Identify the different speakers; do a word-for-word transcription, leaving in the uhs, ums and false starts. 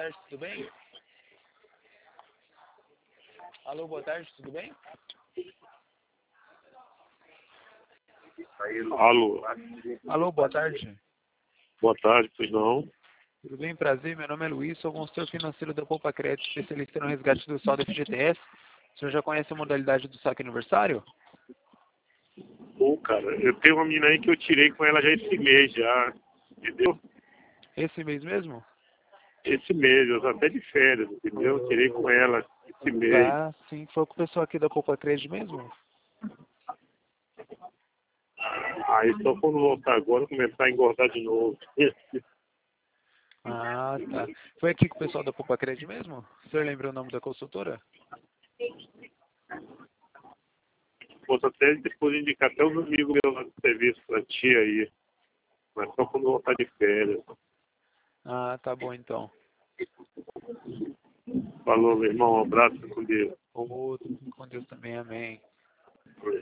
Speaker 1: tarde, tudo bem? Alô, boa tarde, tudo bem?
Speaker 2: Alô,
Speaker 1: Alô, boa tarde.
Speaker 2: boa tarde, pois não?
Speaker 1: Tudo bem? Prazer, meu nome é Luiz, sou consultor financeiro da Poupa Crédito, especialista no resgate do saldo F G T S. O senhor já conhece a modalidade do saque aniversário?
Speaker 2: Pô, cara, eu tenho uma menina aí que eu tirei com ela já esse mês, já, entendeu?
Speaker 1: Esse mês mesmo?
Speaker 2: Esse mês, eu tô até de férias, entendeu? Eu tirei com ela esse mês.
Speaker 1: Tá, sim. Foi com o pessoal aqui da Poupa Crédito mesmo?
Speaker 2: Aí só quando voltar agora, começar a engordar de novo.
Speaker 1: Ah, tá. Foi aqui com o pessoal da Poupa Crédito mesmo? O senhor lembra o nome da consultora?
Speaker 2: Posso até depois indicar até os amigos meus lá do serviço pra tia aí. Mas só quando voltar de férias.
Speaker 1: Ah, tá bom então.
Speaker 2: Falou, meu irmão, um abraço com Deus.
Speaker 1: Outro, com Deus também, amém.